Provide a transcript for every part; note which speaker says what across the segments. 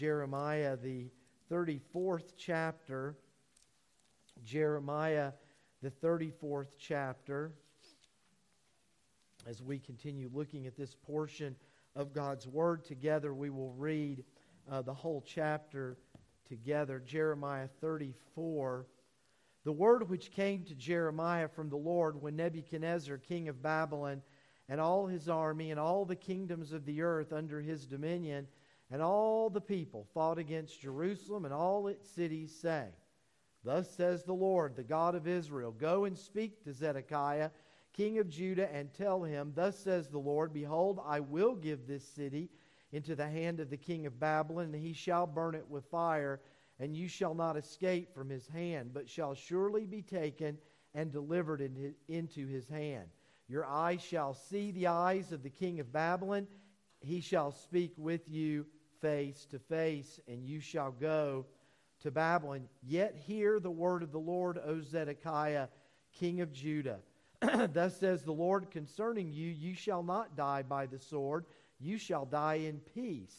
Speaker 1: Jeremiah, the 34th chapter. Jeremiah, the 34th chapter. As we continue looking at this portion of God's Word together, we will read the whole chapter together. Jeremiah 34. The word which came to Jeremiah from the Lord when Nebuchadnezzar, king of Babylon, and all his army, and all the kingdoms of the earth under his dominion, and all the people fought against Jerusalem and all its cities, saying, Thus says the Lord, the God of Israel, Go and speak to Zedekiah, king of Judah, and tell him, Thus says the Lord, Behold, I will give this city into the hand of the king of Babylon, and he shall burn it with fire, and you shall not escape from his hand, but shall surely be taken and delivered into his hand. Your eyes shall see the eyes of the king of Babylon. He shall speak with you face to face, and you shall go to Babylon. Yet hear the word of the Lord, O Zedekiah, king of Judah. Thus says the Lord concerning you, you shall not die by the sword, you shall die in peace.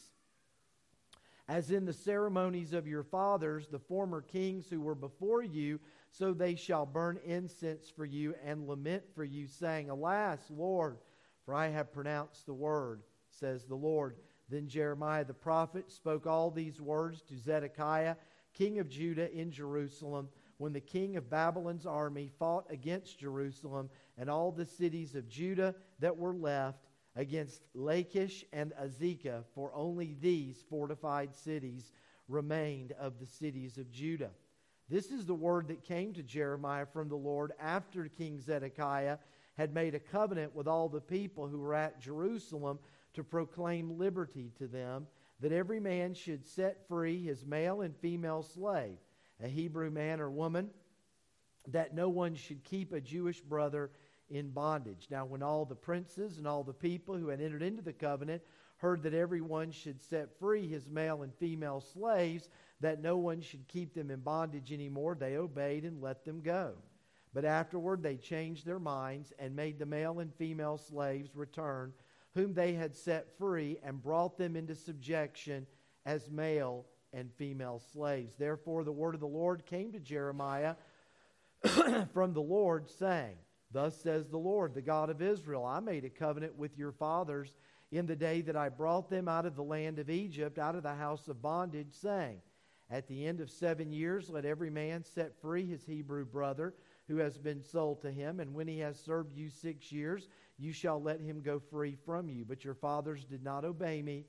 Speaker 1: As in the ceremonies of your fathers, the former kings who were before you, so they shall burn incense for you and lament for you, saying, Alas, Lord, for I have pronounced the word, says the Lord. Then Jeremiah the prophet spoke all these words to Zedekiah, king of Judah, in Jerusalem, when the king of Babylon's army fought against Jerusalem and all the cities of Judah that were left, against Lachish and Azekah, for only these fortified cities remained of the cities of Judah. This is the word that came to Jeremiah from the Lord after King Zedekiah had made a covenant with all the people who were at Jerusalem to proclaim liberty to them, that every man should set free his male and female slave, a Hebrew man or woman, that no one should keep a Jewish brother in bondage. Now when all the princes and all the people who had entered into the covenant heard that everyone should set free his male and female slaves, that no one should keep them in bondage anymore, they obeyed and let them go. But afterward they changed their minds and made the male and female slaves return, whom they had set free, and brought them into subjection as male and female slaves. Therefore the word of the Lord came to Jeremiah from the Lord, saying, Thus says the Lord, the God of Israel, I made a covenant with your fathers in the day that I brought them out of the land of Egypt, out of the house of bondage, saying, At the end of 7 years let every man set free his Hebrew brother who has been sold to him, and when he has served you 6 years, you shall let him go free from you. But your fathers did not obey me,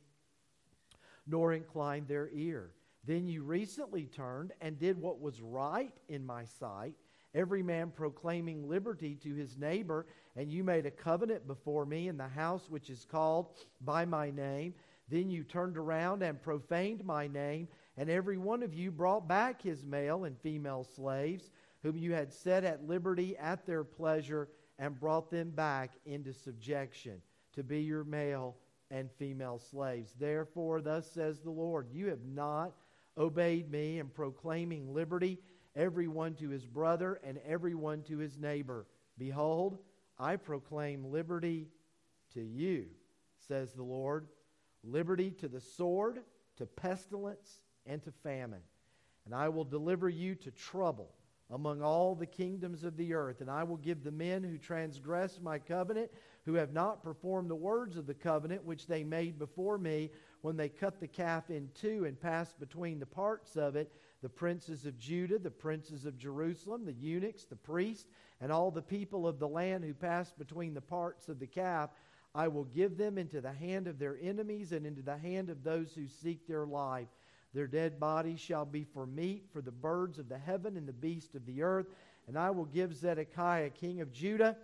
Speaker 1: nor incline their ear. Then you recently turned and did what was right in my sight, every man proclaiming liberty to his neighbor, and you made a covenant before me in the house which is called by my name. Then you turned around and profaned my name, and every one of you brought back his male and female slaves, whom you had set at liberty at their pleasure, and brought them back into subjection to be your male and female slaves. Therefore, thus says the Lord, you have not obeyed me in proclaiming liberty, everyone to his brother and everyone to his neighbor. Behold, I proclaim liberty to you, says the Lord, liberty to the sword, to pestilence, and to famine. And I will deliver you to trouble among all the kingdoms of the earth. And I will give the men who transgress my covenant, who have not performed the words of the covenant which they made before me, when they cut the calf in two and passed between the parts of it, the princes of Judah, the princes of Jerusalem, the eunuchs, the priests, and all the people of the land who passed between the parts of the calf, I will give them into the hand of their enemies and into the hand of those who seek their life. Their dead bodies shall be for meat for the birds of the heaven and the beasts of the earth. And I will give Zedekiah, king of Judah,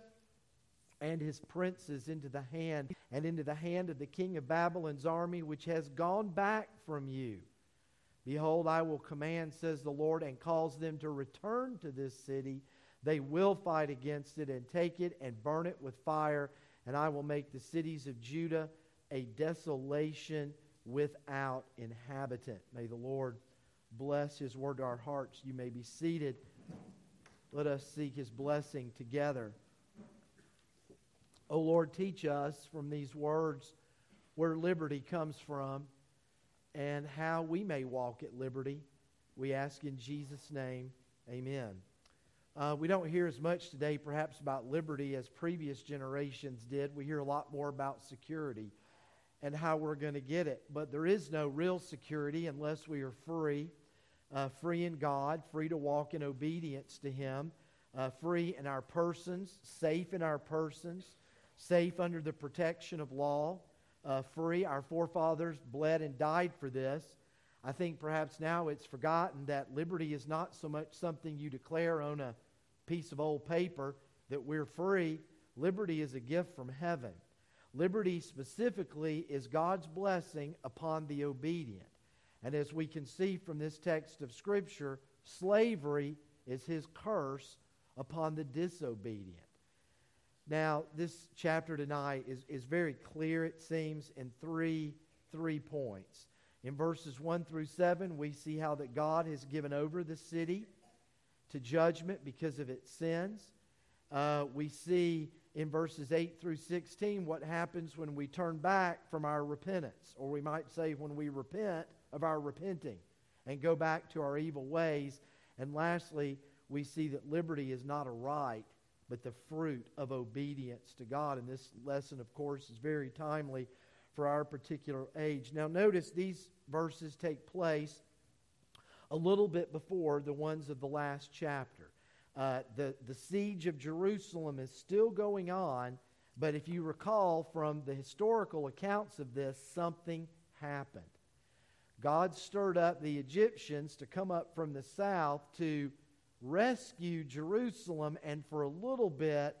Speaker 1: and his princes into the hand of the king of Babylon's army, which has gone back from you. Behold, I will command, says the Lord, and cause them to return to this city. They will fight against it and take it and burn it with fire. And I will make the cities of Judah a desolation without inhabitant. May the Lord bless his word to our hearts. You may be seated. Let us seek his blessing together. O Lord, teach us from these words where liberty comes from. and how we may walk at liberty. We ask in Jesus' name, amen. We don't hear as much today perhaps about liberty as previous generations did. We hear a lot more about security and how we're going to get it. But there is no real security unless we are free, free in God, free to walk in obedience to Him, free in our persons, safe in our persons, safe under the protection of law, free. Our forefathers bled and died for this. I think perhaps now it's forgotten that liberty is not so much something you declare on a piece of old paper that we're free. Liberty is a gift from heaven. Liberty specifically is God's blessing upon the obedient. And as we can see from this text of Scripture, slavery is His curse upon the disobedient. Now, this chapter tonight is very clear, it seems, in three points. In verses 1 through 7, we see how that God has given over the city to judgment because of its sins. We see in verses 8 through 16 what happens when we turn back from our repentance, or we might say when we repent of our repenting and go back to our evil ways. And lastly, we see that liberty is not a right, but the fruit of obedience to God. And this lesson, of course, is very timely for our particular age. Now notice these verses take place a little bit before the ones of the last chapter. The siege of Jerusalem is still going on, but if you recall from the historical accounts of this, something happened. God stirred up the Egyptians to come up from the south to rescue Jerusalem, and for a little bit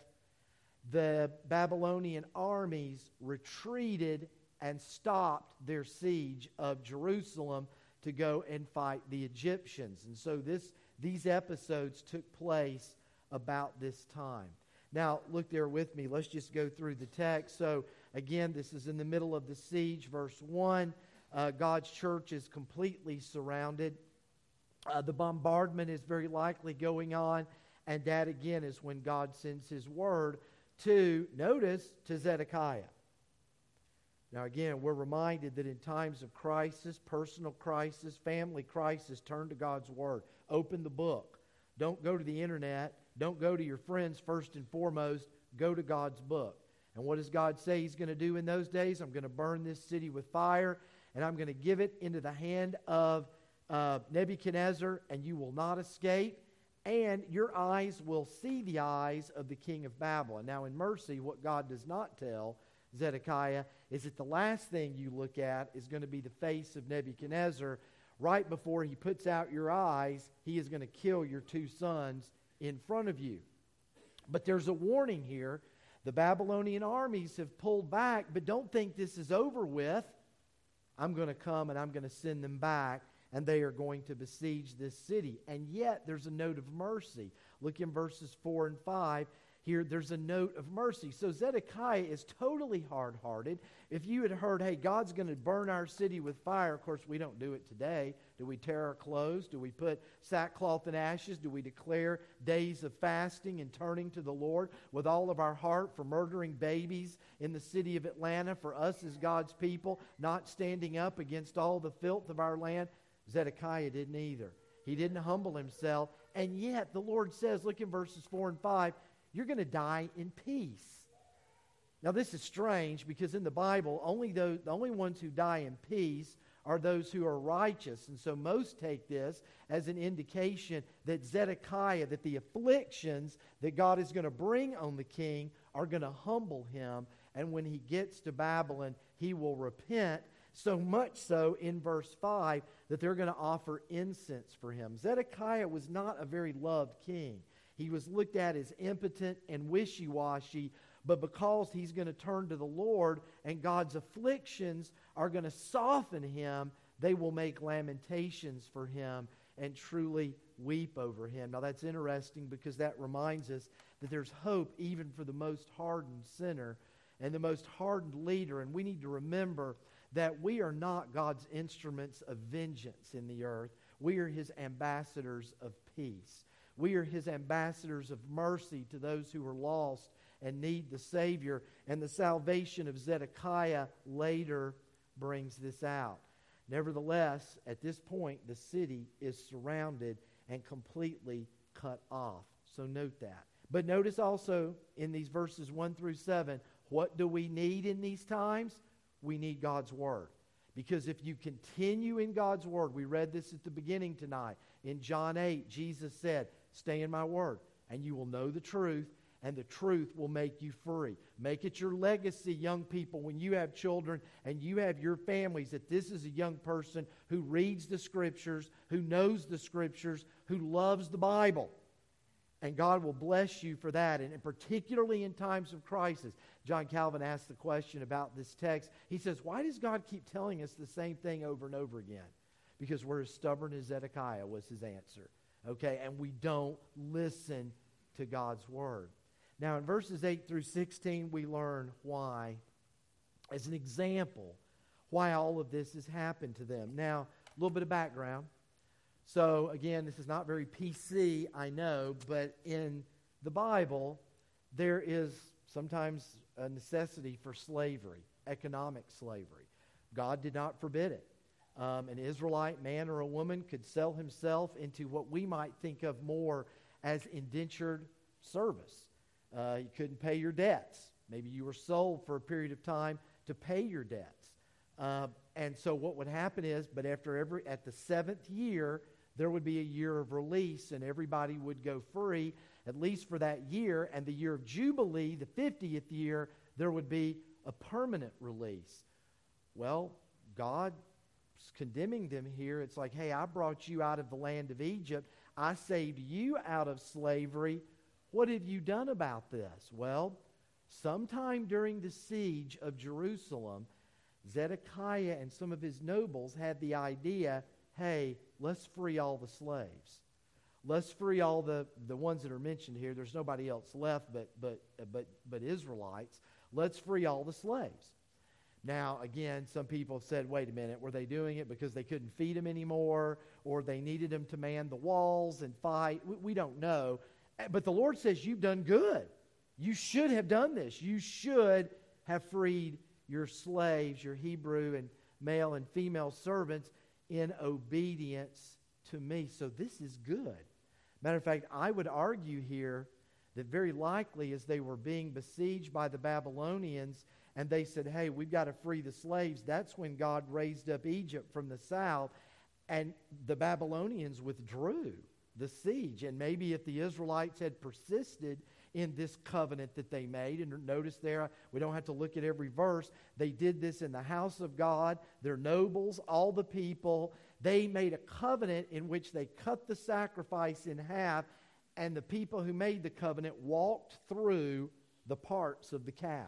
Speaker 1: the Babylonian armies retreated and stopped their siege of Jerusalem to go and fight the Egyptians. And so these episodes took place about this time. Now, look there with me. Let's just go through the text. So, again, this is in the middle of the siege. Verse 1, God's church is completely surrounded. The bombardment is very likely going on, and that, again, is when God sends His word to Zedekiah. Now, again, we're reminded that in times of crisis, personal crisis, family crisis, turn to God's Word. Open the book. Don't go to the internet. Don't go to your friends first and foremost. Go to God's book. And what does God say He's going to do in those days? I'm going to burn this city with fire, and I'm going to give it into the hand of Nebuchadnezzar, and you will not escape, and your eyes will see the eyes of the king of Babylon. Now, in mercy, what God does not tell Zedekiah is that the last thing you look at is going to be the face of Nebuchadnezzar. Right before he puts out your eyes, he is going to kill your two sons in front of you. But there's a warning here. The Babylonian armies have pulled back, but don't think this is over with. I'm going to come and I'm going to send them back, and they are going to besiege this city. And yet there's a note of mercy. Look in verses 4 and 5. Here, there's a note of mercy. So Zedekiah is totally hard-hearted. If you had heard, hey, God's going to burn our city with fire, of course, we don't do it today. Do we tear our clothes? Do we put sackcloth and ashes? Do we declare days of fasting and turning to the Lord with all of our heart for murdering babies in the city of Atlanta, for us as God's people, not standing up against all the filth of our land? Zedekiah didn't either. He didn't humble himself. And yet, the Lord says, look in verses 4 and 5, you're going to die in peace. Now, this is strange because in the Bible, the only ones who die in peace are those who are righteous. And so most take this as an indication that Zedekiah, that the afflictions that God is going to bring on the king are going to humble him. And when he gets to Babylon, he will repent. So much so in verse 5 that they're going to offer incense for him. Zedekiah was not a very loved king. He was looked at as impotent and wishy-washy, but because he's going to turn to the Lord and God's afflictions are going to soften him, they will make lamentations for him and truly weep over him. Now that's interesting because that reminds us that there's hope even for the most hardened sinner and the most hardened leader. And we need to remember that we are not God's instruments of vengeance in the earth. We are His ambassadors of peace. We are His ambassadors of mercy to those who are lost and need the Savior. And the salvation of Zedekiah later brings this out. Nevertheless, at this point, the city is surrounded and completely cut off. So note that. But notice also in these verses 1 through 7, what do we need in these times? We need God's Word. Because if you continue in God's Word, we read this at the beginning tonight. In John 8, Jesus said, stay in my Word, and you will know the truth, and the truth will make you free. Make it your legacy, young people, when you have children and you have your families, that this is a young person who reads the Scriptures, who knows the Scriptures, who loves the Bible. And God will bless you for that, and particularly in times of crisis. John Calvin asked the question about this text. He says, why does God keep telling us the same thing over and over again? Because we're as stubborn as Zedekiah, was his answer. Okay, and we don't listen to God's Word. Now, in verses 8 through 16, we learn why, as an example, why all of this has happened to them. Now, a little bit of background. So, again, this is not very PC, I know, but in the Bible, there is sometimes a necessity for slavery, economic slavery. God did not forbid it. An Israelite man or a woman could sell himself into what we might think of more as indentured service. You couldn't pay your debts. Maybe you were sold for a period of time to pay your debts. And so what would happen is, but at the 7th year, there would be a year of release, and everybody would go free, at least for that year. And the year of Jubilee, the 50th year, there would be a permanent release. Well, God's condemning them here. It's like, hey, I brought you out of the land of Egypt. I saved you out of slavery. What have you done about this? Well, sometime during the siege of Jerusalem, Zedekiah and some of his nobles had the idea, hey, let's free all the slaves. Let's free all the ones that are mentioned here. There's nobody else left but Israelites. Let's free all the slaves. Now, again, some people have said, wait a minute, were they doing it because they couldn't feed them anymore, or they needed them to man the walls and fight? We don't know. But the Lord says, you've done good. You should have done this. You should have freed your slaves, your Hebrew and male and female servants, in obedience to me. So this is good. Matter of fact, I would argue here that very likely as they were being besieged by the Babylonians and they said, hey, we've got to free the slaves, that's when God raised up Egypt from the south, and the Babylonians withdrew the siege. And maybe if the Israelites had persisted in this covenant that they made, and notice there, we don't have to look at every verse, they did this in the house of God, their nobles, all the people, they made a covenant in which they cut the sacrifice in half, and the people who made the covenant walked through the parts of the cow.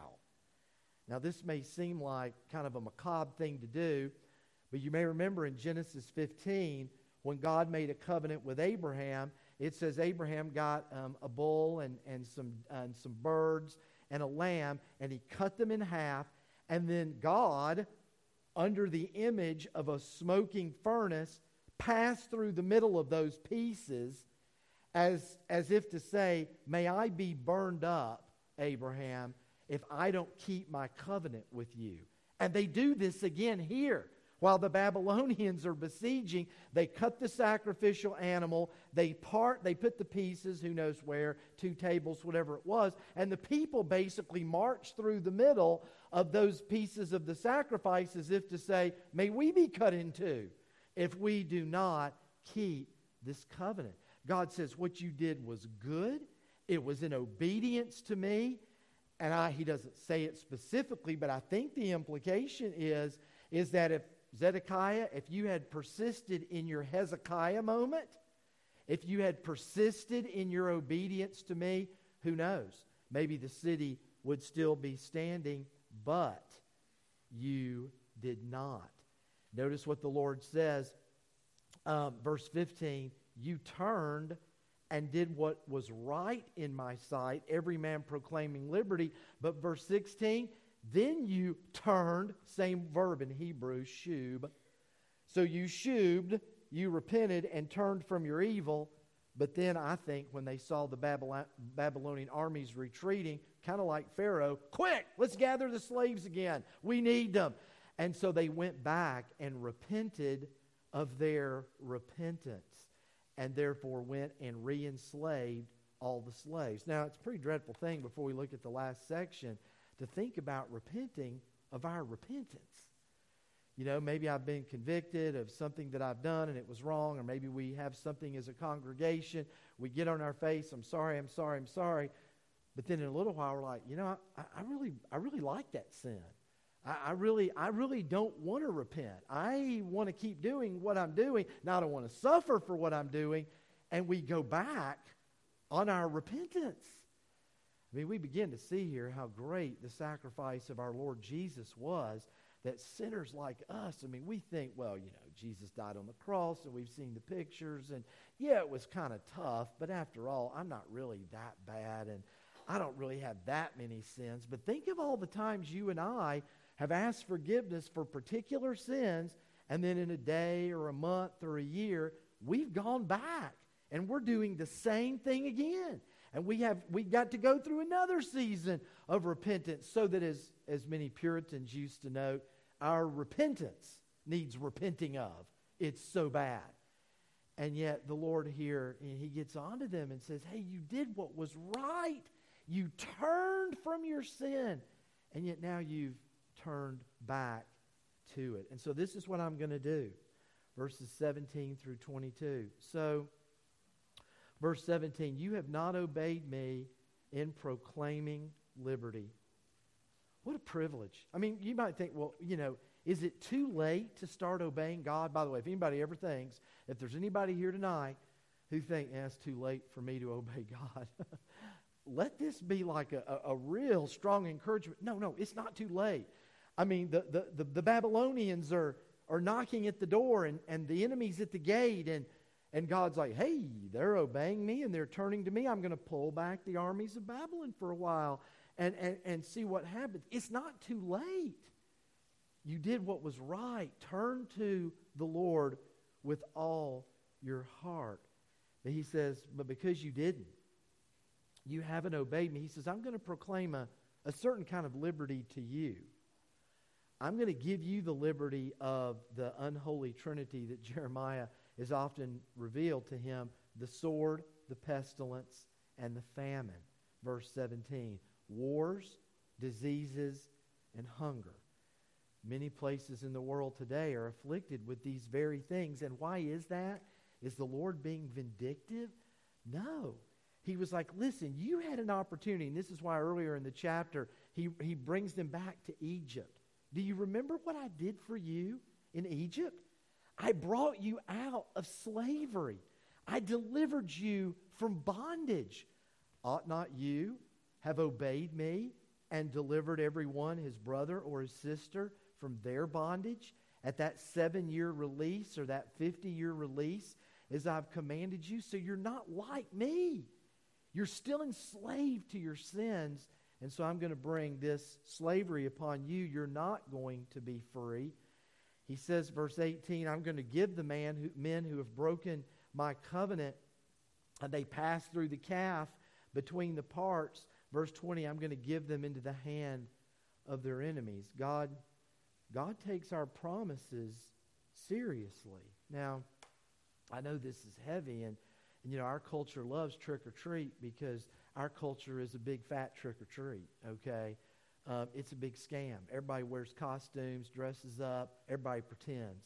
Speaker 1: Now this may seem like kind of a macabre thing to do, but you may remember in Genesis 15, when God made a covenant with Abraham, it says Abraham got a bull and some birds and a lamb, and he cut them in half, and then God, under the image of a smoking furnace, passed through the middle of those pieces as if to say, may I be burned up, Abraham, if I don't keep my covenant with you. And they do this again here. While the Babylonians are besieging, they cut the sacrificial animal, they put the pieces, who knows where, 2 tables, whatever it was, and the people basically marched through the middle of those pieces of the sacrifice as if to say, may we be cut in two if we do not keep this covenant. God says, what you did was good. It was in obedience to me. And he doesn't say it specifically, but I think the implication is that if Zedekiah, if you had persisted in your Hezekiah moment, if you had persisted in your obedience to me, who knows? Maybe the city would still be standing, but you did not. Notice what the Lord says, verse 15, you turned and did what was right in my sight, every man proclaiming liberty. But verse 16, then you turned, same verb in Hebrew, shub. So you shubed, you repented and turned from your evil. But then I think when they saw the Babylonian armies retreating, kind of like Pharaoh, quick, let's gather the slaves again. We need them. And so they went back and repented of their repentance, and therefore went and re-enslaved all the slaves. Now, it's a pretty dreadful thing before we look at the last section to think about repenting of our repentance. You know, maybe I've been convicted of something that I've done and it was wrong, or maybe we have something as a congregation. We get on our face, I'm sorry. But then in a little while, we're like, you know, I really like that sin. I really don't want to repent. I want to keep doing what I'm doing. Now I don't want to suffer for what I'm doing. And we go back on our repentance. I mean, we begin to see here how great the sacrifice of our Lord Jesus was, that sinners like us, I mean, we think, well, you know, Jesus died on the cross, and we've seen the pictures, and yeah, it was kind of tough, but after all, I'm not really that bad, and I don't really have that many sins. But think of all the times you and I have asked forgiveness for particular sins, and then in a day or a month or a year, we've gone back, and we're doing the same thing again. And we got to go through another season of repentance, so that as many Puritans used to note, our repentance needs repenting of. It's so bad. And yet the Lord here, He gets onto them and says, hey, you did what was right. You turned from your sin. And yet now you've turned back to it. And so this is what I'm going to do. Verses 17 through 22. So, verse 17, you have not obeyed me in proclaiming liberty. What a privilege. I mean, you might think, well, you know, is it too late to start obeying God? By the way, if anybody ever thinks, if there's anybody here tonight who think, it's too late for me to obey God, let this be like a real strong encouragement. No, it's not too late. I mean, the Babylonians are knocking at the door, and the enemy's at the gate, and God's like, hey, they're obeying me and they're turning to me. I'm going to pull back the armies of Babylon for a while and see what happens. It's not too late. You did what was right. Turn to the Lord with all your heart. But he says, but because you didn't, you haven't obeyed me. He says, I'm going to proclaim a certain kind of liberty to you. I'm going to give you the liberty of the unholy trinity that Jeremiah is often revealed to him: the sword, the pestilence, and the famine. Verse 17, wars, diseases, and hunger. Many places in the world today are afflicted with these very things. And why is that? Is the Lord being vindictive? No. He was like, listen, you had an opportunity. And this is why earlier in the chapter, he brings them back to Egypt. Do you remember what I did for you in Egypt? I brought you out of slavery. I delivered you from bondage. Ought not you have obeyed me and delivered everyone, his brother or his sister, from their bondage at that 7-year release or that 50-year release as I've commanded you? So you're not like me. You're still enslaved to your sins, and so I'm going to bring this slavery upon you. You're not going to be free. He says, verse 18, I'm going to give the men who have broken my covenant, and they pass through the calf between the parts. Verse 20, I'm going to give them into the hand of their enemies. God takes our promises seriously. Now, I know this is heavy, and you know, our culture loves trick or treat because our culture is a big fat trick or treat, okay? It's a big scam. Everybody wears costumes, dresses up, everybody pretends.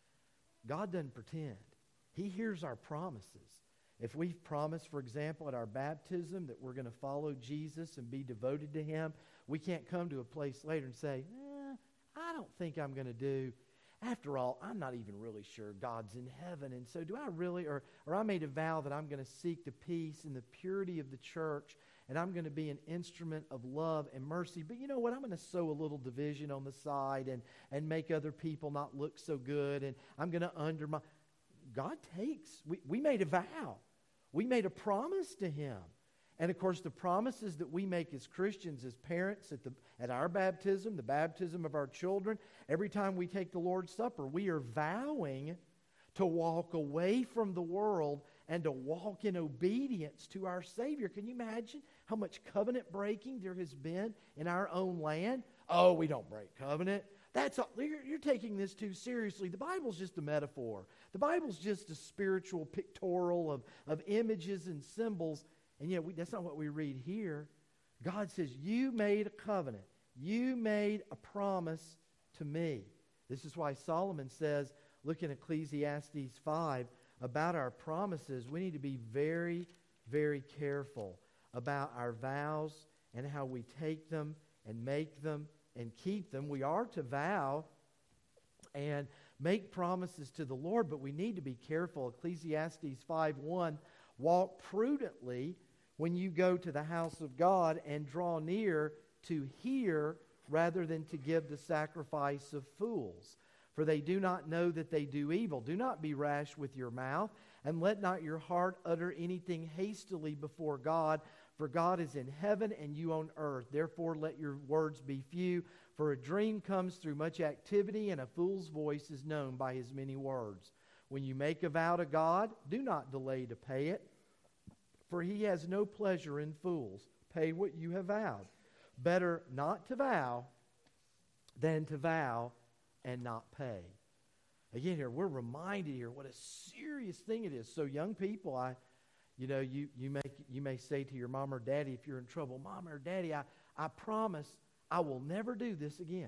Speaker 1: God doesn't pretend. He hears our promises. If we've promised, for example, at our baptism that we're going to follow Jesus and be devoted to Him, we can't come to a place later and say, I don't think I'm going to do. After all, I'm not even really sure God's in heaven, and so do I really? Or I made a vow that I'm going to seek the peace and the purity of the church, and I'm going to be an instrument of love and mercy. But you know what? I'm going to sow a little division on the side and make other people not look so good, and I'm going to undermine. God takes. We made a vow. We made a promise to Him. And of course, the promises that we make as Christians, as parents, at our baptism, the baptism of our children, every time we take the Lord's Supper, we are vowing to walk away from the world and to walk in obedience to our Savior. Can you imagine how much covenant breaking there has been in our own land? Oh, we don't break covenant. That's all. You're taking this too seriously. The Bible's just a metaphor. The Bible's just a spiritual pictorial of images and symbols. And yet, that's not what we read here. God says, you made a covenant. You made a promise to me. This is why Solomon says, look in Ecclesiastes 5, about our promises. We need to be very, very careful about our vows and how we take them and make them and keep them. We are to vow and make promises to the Lord, but we need to be careful. Ecclesiastes 5:1, walk prudently when you go to the house of God and draw near to hear rather than to give the sacrifice of fools. For they do not know that they do evil. Do not be rash with your mouth, and let not your heart utter anything hastily before God. For God is in heaven and you on earth. Therefore let your words be few. For a dream comes through much activity, and a fool's voice is known by his many words. When you make a vow to God, do not delay to pay it, for he has no pleasure in fools. Pay what you have vowed. Better not to vow than to vow and not pay. Again, here we're reminded here what a serious thing it is. So young people, you may say to your mom or daddy if you're in trouble, Mom or Daddy, I promise I will never do this again.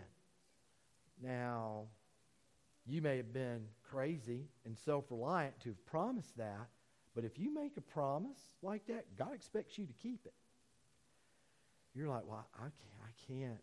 Speaker 1: Now, you may have been crazy and self-reliant to have promised that, but if you make a promise like that, God expects you to keep it. You're like, well, I can't.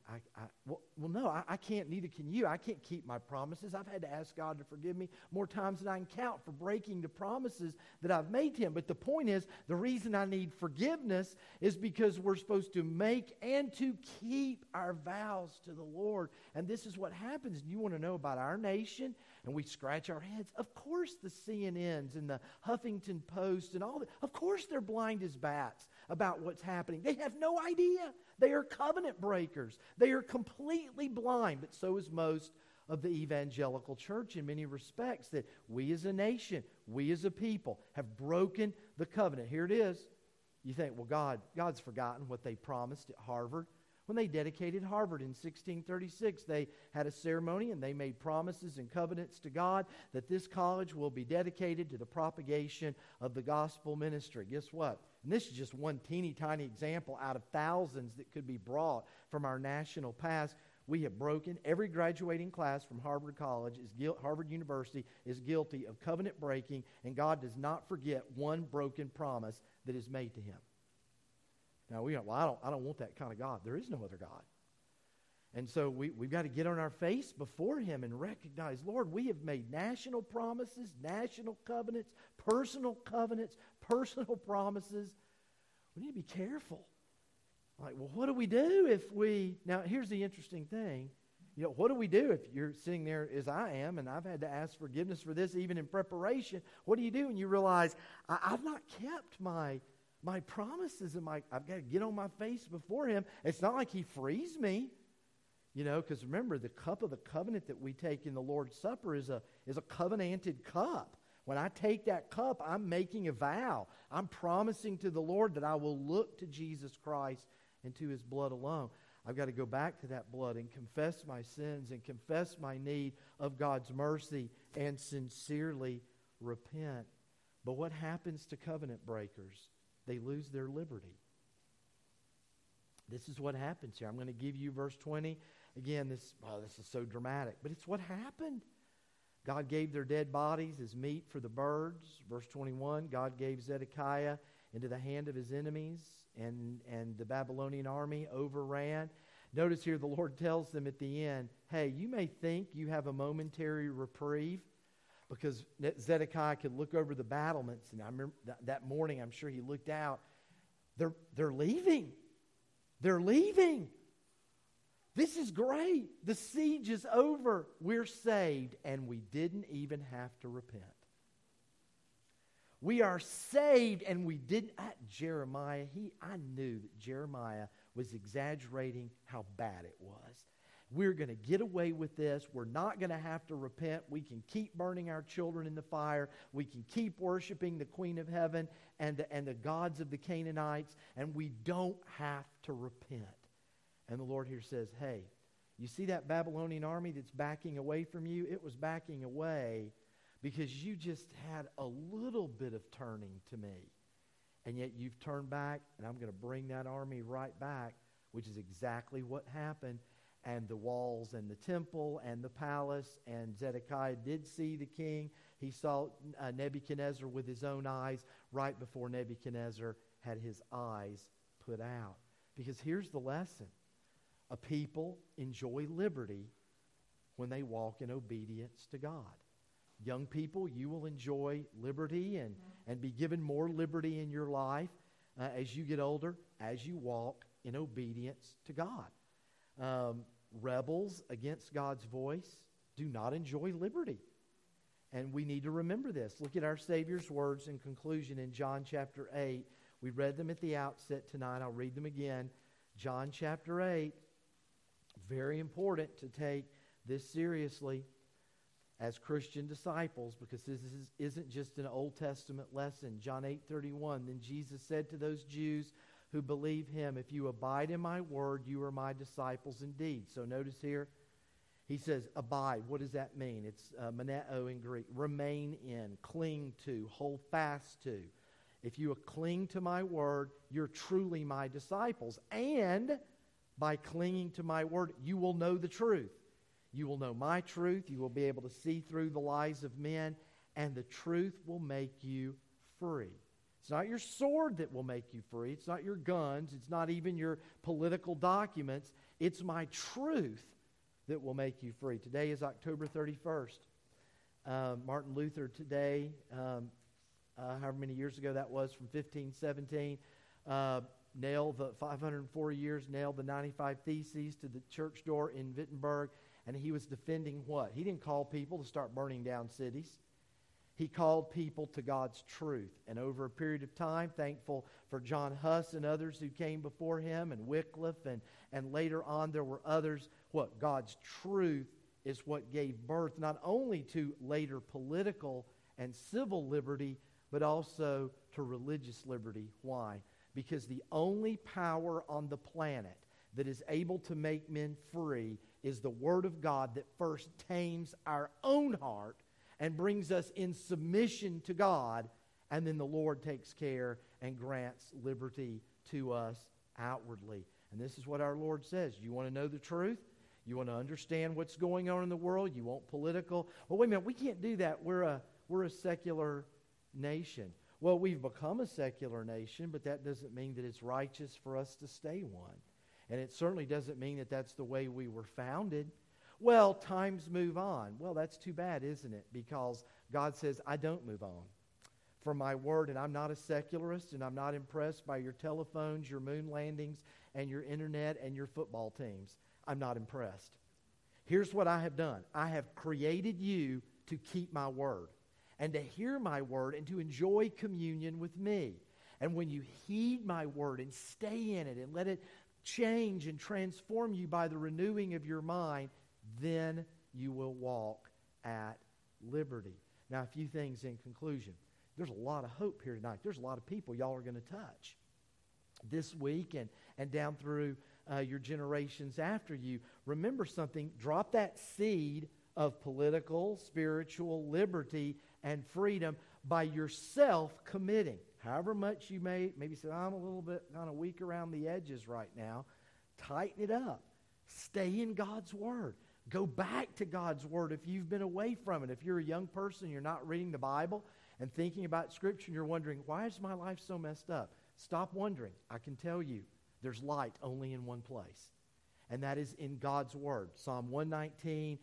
Speaker 1: I can't. Neither can you. I can't keep my promises. I've had to ask God to forgive me more times than I can count for breaking the promises that I've made to Him. But the point is, the reason I need forgiveness is because we're supposed to make and to keep our vows to the Lord. And this is what happens. You want to know about our nation? And we scratch our heads. Of course the CNNs and the Huffington Post and all that, of course they're blind as bats about what's happening. They have no idea. They are covenant breakers. They are completely blind, but so is most of the evangelical church in many respects, that we as a nation, we as a people have broken the covenant. Here it is. You think, well, God's forgotten what they promised at Harvard. When they dedicated Harvard in 1636, they had a ceremony and they made promises and covenants to God that this college will be dedicated to the propagation of the gospel ministry. Guess what? And this is just one teeny tiny example out of thousands that could be brought from our national past. We have broken. Every graduating class from Harvard College, Harvard University, is guilty of covenant breaking, and God does not forget one broken promise that is made to Him. Now, I don't want that kind of God. There is no other God. And so we've got to get on our face before Him and recognize, Lord, we have made national promises, national covenants, personal promises. We need to be careful. Like, well, what do we do if we... Now, here's the interesting thing. What do we do if you're sitting there as I am, and I've had to ask forgiveness for this even in preparation? What do you do when you realize, I've not kept my promises, and I've got to get on my face before Him. It's not like He frees me, because remember, the cup of the covenant that we take in the Lord's Supper is a covenanted cup. When I take that cup, I'm making a vow. I'm promising to the Lord that I will look to Jesus Christ and to His blood alone. I've got to go back to that blood and confess my sins and confess my need of God's mercy and sincerely repent. But what happens to covenant breakers? They lose their liberty. This is what happens here. I'm going to give you verse 20. Again, this is so dramatic, but it's what happened. God gave their dead bodies as meat for the birds. Verse 21, God gave Zedekiah into the hand of his enemies, and the Babylonian army overran. Notice here the Lord tells them at the end, hey, you may think you have a momentary reprieve, because Zedekiah could look over the battlements, and I remember that morning, I'm sure he looked out. They're leaving. They're leaving. This is great. The siege is over. We're saved, and we didn't even have to repent. We are saved, and we didn't. Jeremiah, I knew that Jeremiah was exaggerating how bad it was. We're going to get away with this. We're not going to have to repent. We can keep burning our children in the fire. We can keep worshiping the Queen of Heaven and the gods of the Canaanites, and we don't have to repent. And the Lord here says, hey, You see that Babylonian army that's backing away from you? It was backing away because you just had a little bit of turning to me. And yet you've turned back, and I'm going to bring that army right back, which is exactly what happened. And the walls and the temple and the palace, and Zedekiah did see the king. He saw Nebuchadnezzar with his own eyes right before Nebuchadnezzar had his eyes put out. Because here's the lesson. A people enjoy liberty when they walk in obedience to God. Young people, you will enjoy liberty and be given more liberty in your life as you get older, as you walk in obedience to God. Rebels against God's voice do not enjoy liberty. And we need to remember this. Look at our Savior's words in conclusion in John chapter 8. We read them at the outset tonight. I'll read them again. John chapter 8. Very important to take this seriously as Christian disciples, because this isn't just an Old Testament lesson. John 8:31. Then Jesus said to those Jews who believe him, if you abide in my word, you are my disciples indeed. So notice here, he says abide. What does that mean? It's meneo in Greek. Remain in, cling to, hold fast to. If you cling to my word, you're truly my disciples. And by clinging to my word, you will know the truth. You will know my truth. You will be able to see through the lies of men, and the truth will make you free. It's not your sword that will make you free. It's not your guns. It's not even your political documents. It's my truth that will make you free. Today is October 31st. Martin Luther today, however many years ago that was, from 1517, nailed the 504 years, nailed the 95 Theses to the church door in Wittenberg, and he was defending what? He didn't call people to start burning down cities. He called people to God's truth. And over a period of time, thankful for John Huss and others who came before him, and Wycliffe, and later on there were others. What? God's truth is what gave birth not only to later political and civil liberty, but also to religious liberty. Why? Because the only power on the planet that is able to make men free is the Word of God that first tames our own heart and brings us in submission to God, and then the Lord takes care and grants liberty to us outwardly. And this is what our Lord says. You want to know the truth? You want to understand what's going on in the world? You want political? Well, wait a minute. We can't do that. We're a secular nation. Well, we've become a secular nation, but that doesn't mean that it's righteous for us to stay one. And it certainly doesn't mean that that's the way we were founded. Well, times move on. Well, that's too bad, isn't it? Because God says, I don't move on from my word, and I'm not a secularist, and I'm not impressed by your telephones, your moon landings, and your internet, and your football teams. I'm not impressed. Here's what I have done. I have created you to keep my word, and to hear my word, and to enjoy communion with me. And when you heed my word and stay in it and let it change and transform you by the renewing of your mind, then you will walk at liberty. Now, a few things in conclusion. There's a lot of hope here tonight. There's a lot of people y'all are going to touch this week and down through your generations after you. Remember something. Drop that seed of political, spiritual liberty and freedom by yourself committing. However much you maybe say, I'm a little bit kind of weak around the edges right now. Tighten it up. Stay in God's Word. Go back to God's Word if you've been away from it. If you're a young person, you're not reading the Bible and thinking about Scripture, and you're wondering, why is my life so messed up? Stop wondering. I can tell you, there's light only in one place, and that is in God's Word. Psalm 119,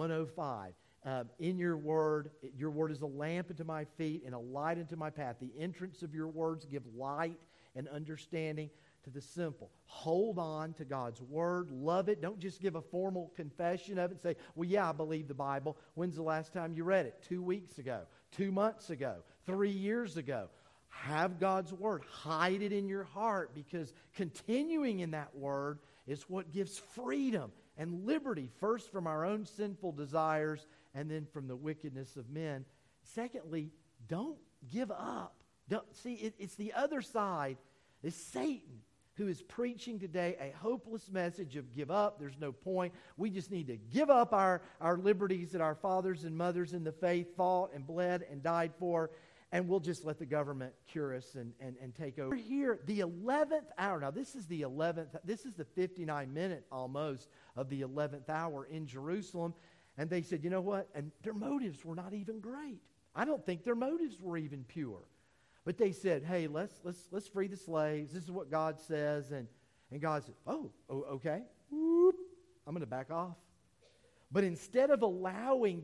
Speaker 1: 105. In your word is a lamp unto my feet and a light unto my path. The entrance of your words give light and understanding to the simple. Hold on to God's word. Love it. Don't just give a formal confession of it and say, well, yeah, I believe the Bible. When's the last time you read it? 2 weeks ago, 2 months ago, 3 years ago. Have God's word. Hide it in your heart, because continuing in that word is what gives freedom and liberty, first from our own sinful desires and then from the wickedness of men. Secondly, don't give up. It's the other side. It's Satan who is preaching today a hopeless message of give up, there's no point. We just need to give up our liberties that our fathers and mothers in the faith fought and bled and died for, and we'll just let the government cure us and take over. We're here, the 11th hour. Now, this is the 59-minute almost of the 11th hour in Jerusalem. And they said, you know what? And their motives were not even great. I don't think their motives were even pure. But they said, hey, let's free the slaves. This is what God says. And God said, oh, okay. Whoop, I'm going to back off. But instead of allowing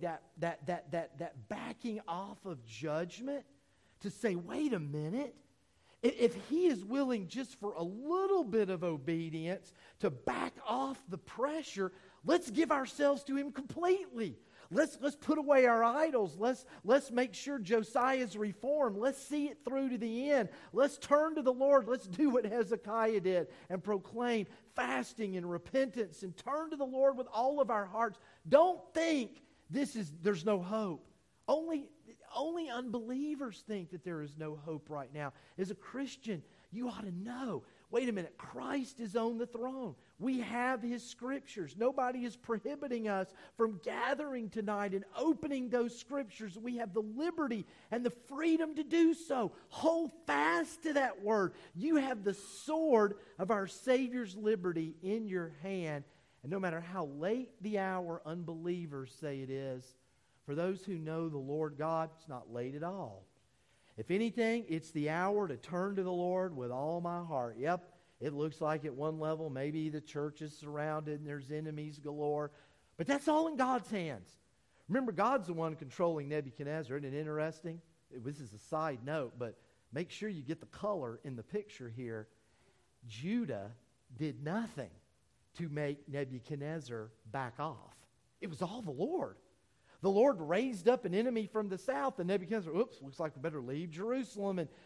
Speaker 1: that backing off of judgment to say, wait a minute, if he is willing just for a little bit of obedience to back off the pressure, let's give ourselves to him completely. Let's put away our idols. Let's make sure Josiah's reformed. Let's see it through to the end. Let's turn to the Lord. Let's do what Hezekiah did and proclaim fasting and repentance and turn to the Lord with all of our hearts. Don't think there's no hope. Only unbelievers think that there is no hope right now. As a Christian, you ought to know, wait a minute, Christ is on the throne. We have his scriptures. Nobody is prohibiting us from gathering tonight and opening those scriptures. We have the liberty and the freedom to do so. Hold fast to that word. You have the sword of our Savior's liberty in your hand. And no matter how late the hour unbelievers say it is, for those who know the Lord God, it's not late at all. If anything, it's the hour to turn to the Lord with all my heart. Yep, it looks like at one level maybe the church is surrounded and there's enemies galore. But that's all in God's hands. Remember, God's the one controlling Nebuchadnezzar. Isn't it interesting? This is a side note, but make sure you get the color in the picture here. Judah did nothing to make Nebuchadnezzar back off. It was all the Lord. The Lord raised up an enemy from the south, and Nebuchadnezzar, oops, looks like we better leave Jerusalem. And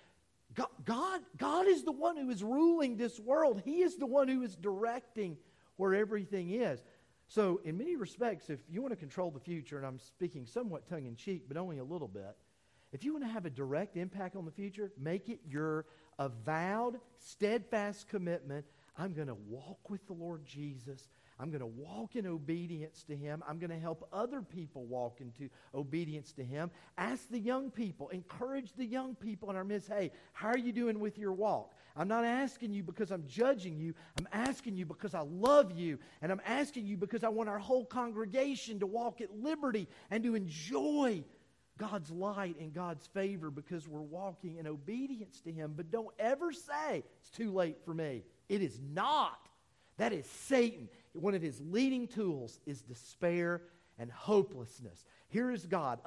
Speaker 1: God is the one who is ruling this world. He is the one who is directing where everything is. So in many respects, if you want to control the future, and I'm speaking somewhat tongue-in-cheek, but only a little bit, if you want to have a direct impact on the future, make it your avowed, steadfast commitment. I'm going to walk with the Lord Jesus. I'm going to walk in obedience to him. I'm going to help other people walk into obedience to him. Ask the young people. Encourage the young people in our midst. Hey, how are you doing with your walk? I'm not asking you because I'm judging you. I'm asking you because I love you. And I'm asking you because I want our whole congregation to walk at liberty and to enjoy God's light and God's favor because we're walking in obedience to him. But don't ever say, it's too late for me. It is not. That is Satan. One of his leading tools is despair and hopelessness. Here is God,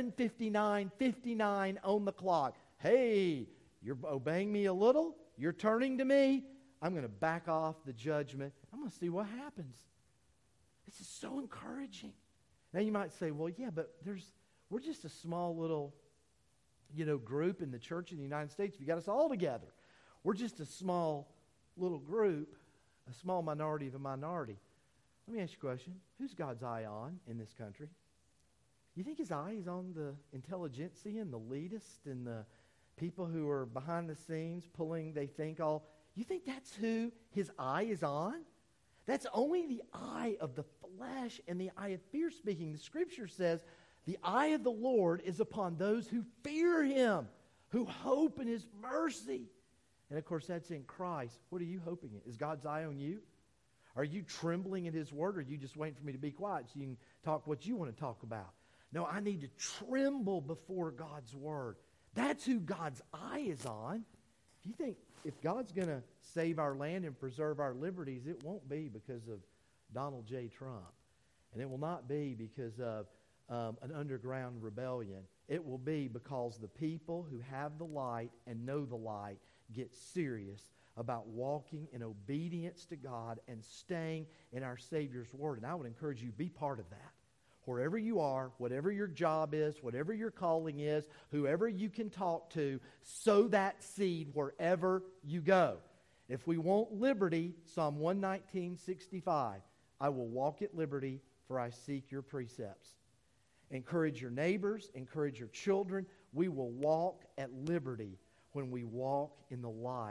Speaker 1: 11:59 on the clock. Hey, you're obeying me a little? You're turning to me? I'm going to back off the judgment. I'm going to see what happens. This is so encouraging. Now you might say, well, yeah, but we're just a small little, group in the church in the United States. If you got us all together, we're just a small little group. A small minority of a minority. Let me ask you a question. Who's God's eye on in this country? You think his eye is on the intelligentsia and the elitists and the people who are behind the scenes pulling, they think all... You think that's who his eye is on? That's only the eye of the flesh and the eye of fear speaking. The Scripture says, the eye of the Lord is upon those who fear him, who hope in his mercy. And of course, that's in Christ. What are you hoping in? Is God's eye on you? Are you trembling at his word, or are you just waiting for me to be quiet so you can talk what you want to talk about? No, I need to tremble before God's word. That's who God's eye is on. If you think if God's going to save our land and preserve our liberties, it won't be because of Donald J. Trump. And it will not be because of an underground rebellion. It will be because the people who have the light and know the light get serious about walking in obedience to God and staying in our Savior's Word. And I would encourage you to be part of that. Wherever you are, whatever your job is, whatever your calling is, whoever you can talk to, sow that seed wherever you go. If we want liberty, Psalm 119:65, I will walk at liberty, for I seek your precepts. Encourage your neighbors, encourage your children. We will walk at liberty when we walk in the light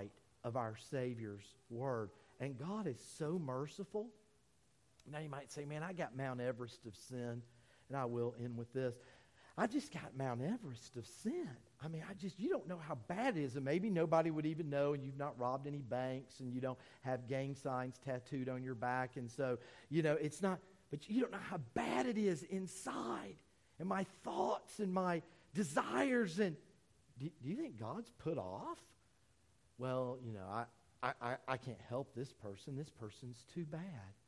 Speaker 1: of our Savior's word. And God is so merciful. Now you might say, man, I got Mount Everest of sin. And I will end with this. I just got Mount Everest of sin. I mean, you don't know how bad it is. And maybe nobody would even know, and you've not robbed any banks, and you don't have gang signs tattooed on your back. And so, it's not, but you don't know how bad it is inside. And my thoughts and my desires. And do you think God's put off? Well, I can't help this person. This person's too bad.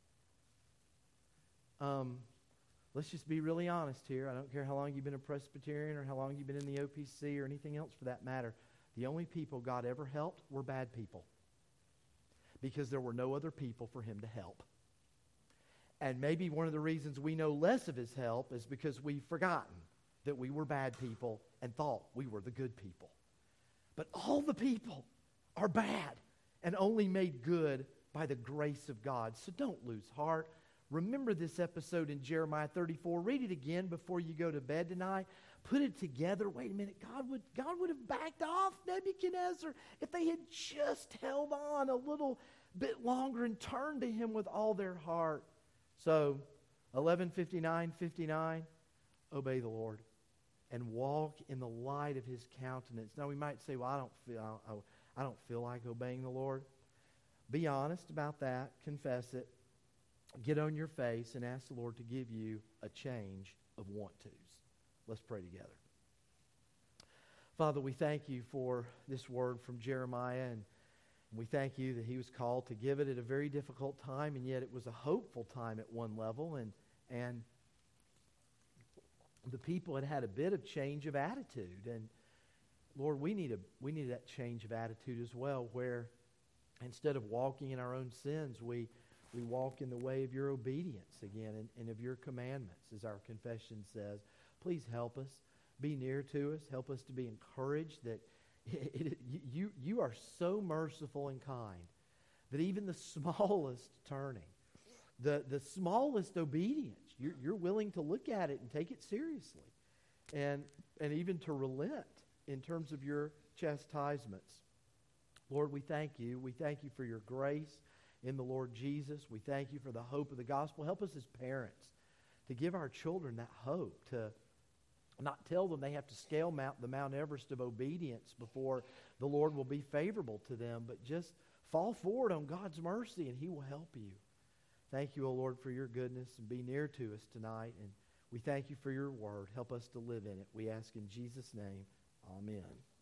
Speaker 1: Let's just be really honest here. I don't care how long you've been a Presbyterian or how long you've been in the OPC or anything else for that matter. The only people God ever helped were bad people, because there were no other people for him to help. And maybe one of the reasons we know less of his help is because we've forgotten that we were bad people and thought we were the good people. But all the people are bad and only made good by the grace of God. So don't lose heart. Remember this episode in Jeremiah 34. Read it again before you go to bed tonight. Put it together. Wait a minute. God would have backed off Nebuchadnezzar if they had just held on a little bit longer and turned to him with all their heart. So, 11:59, obey the Lord and walk in the light of his countenance. Now we might say, well, I don't feel like obeying the Lord. Be honest about that. Confess it. Get on your face and ask the Lord to give you a change of want-tos. Let's pray together. Father, we thank you for this word from Jeremiah, and we thank you that he was called to give it at a very difficult time, and yet it was a hopeful time at one level, and the people had a bit of change of attitude. And Lord, we need that change of attitude as well, where instead of walking in our own sins, we walk in the way of your obedience again and of your commandments, as our confession says. Please help us. Be near to us. Help us to be encouraged that you are so merciful and kind that even the smallest turning, the smallest obedience, you're willing to look at it and take it seriously, and even to relent in terms of your chastisements. Lord, we thank you. We thank you for your grace in the Lord Jesus. We thank you for the hope of the gospel. Help us as parents to give our children that hope, to not tell them they have to scale the Mount Everest of obedience before the Lord will be favorable to them, but just fall forward on God's mercy and he will help you. Thank you, O Lord, for your goodness, and be near to us tonight. And we thank you for your word. Help us to live in it. We ask in Jesus' name, amen.